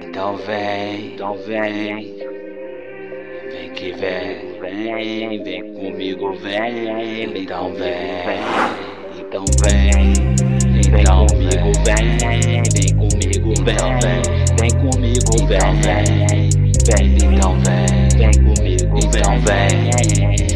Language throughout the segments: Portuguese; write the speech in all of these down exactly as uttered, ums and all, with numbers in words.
Então vem, então vem, vem que vem, vem, vem comigo, vem, então vem, então vem, então comigo, vem, vem comigo, vem, vem comigo, vem, vem, então vem, vem comigo, então vem.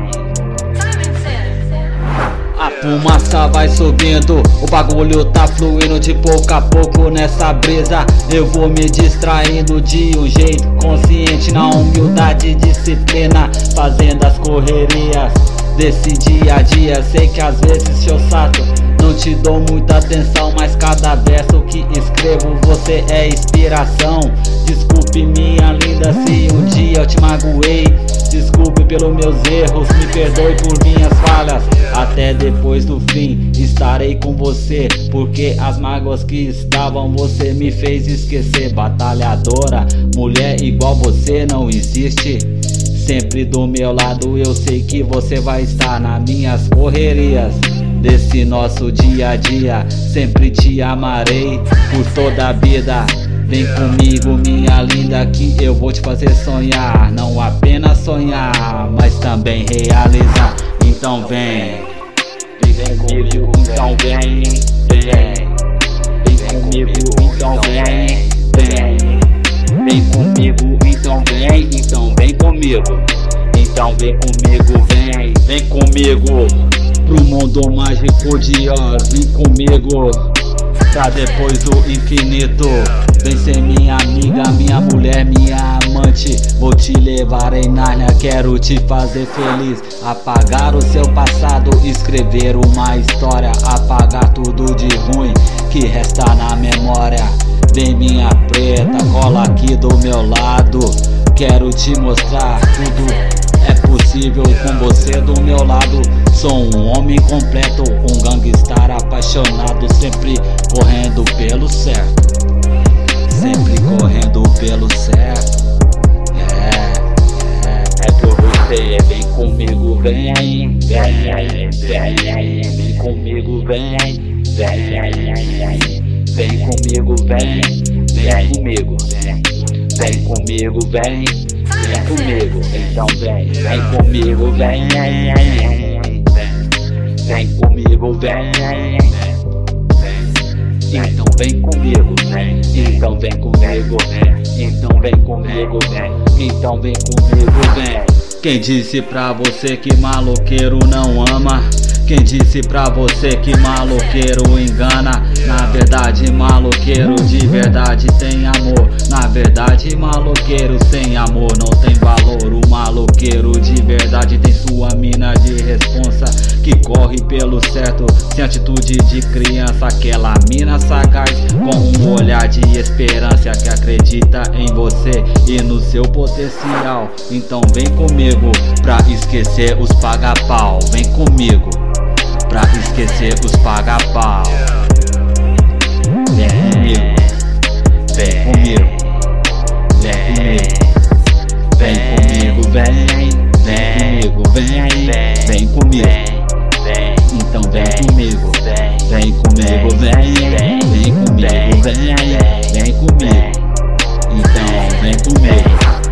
A fumaça vai subindo, o bagulho tá fluindo de pouco a pouco nessa brisa. Eu vou me distraindo de um jeito consciente, na humildade e disciplina, fazendo as correrias desse dia a dia. Sei que às vezes sou chato, não te dou muita atenção, mas cada verso que escrevo você é inspiração. Desculpe minha linda se um dia eu te magoei, desculpe pelos meus erros, me perdoe por minhas falhas. Até depois do fim estarei com você, porque as mágoas que estavam você me fez esquecer. Batalhadora, mulher igual você não existe. Sempre do meu lado eu sei que você vai estar nas minhas correrias desse nosso dia a dia. Sempre te amarei por toda a vida. Vem comigo minha linda que eu vou te fazer sonhar. Não apenas sonhar, mas também realizar. Então vem, vem comigo, então vem, vem, vem comigo, então vem, vem, vem comigo, então vem, então vem comigo, então vem comigo, vem, vem comigo, pro mundo mágico de Oz, vem comigo, pra depois do infinito. Vem ser minha amiga, minha mulher, minha amante. Vou te levar em Nárnia, quero te fazer feliz. Apagar o seu passado, escrever uma história. Apagar tudo de ruim que resta na memória. Vem minha preta, cola aqui do meu lado. Quero te mostrar, tudo é possível com você do meu lado. Sou um homem completo, um gangstar apaixonado, sempre correndo pelo certo. Sempre correndo pelo certo. É, é, é por você, vem comigo, vem, vem, vem, vem comigo, vem, vem, vem comigo, vem, vem comigo, vem, vem comigo, vem, vem comigo, então vem, vem comigo, vem, vem, vem comigo, vem. Então vem comigo, vem, então vem comigo, vem, então vem comigo, vem, então vem comigo, vem. Quem disse pra você que maloqueiro não ama? Quem disse pra você que maloqueiro engana? Na verdade maloqueiro de verdade tem amor. Na verdade maloqueiro sem amor não tem valor. O maloqueiro de verdade tem sua mina de responsa, que corre pelo certo, sem atitude de criança. Aquela mina sagaz, com um olhar de esperança, que acredita em você e no seu potencial. Então vem comigo pra esquecer os paga-pau. Vem comigo pra esquecer os paga-pau. Vem comigo, vem comigo, vem comigo, vem comigo, vem, vem comigo, vem, vem comigo. Então vem comigo, vem comigo, vem, vem comigo, vem, vem comigo. Então vem comigo,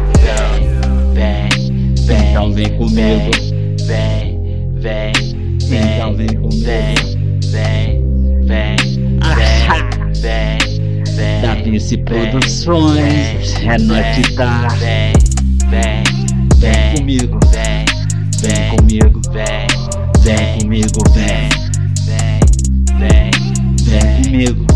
vem, vem, então vem comigo, vem, vem, então vem comigo, vem, vem, vem, vem, da Vinci Produções, é nóis que tá. Vem, vem, vem comigo, vem, vem comigo, vem, vem comigo, vem, vem, vem, vem comigo.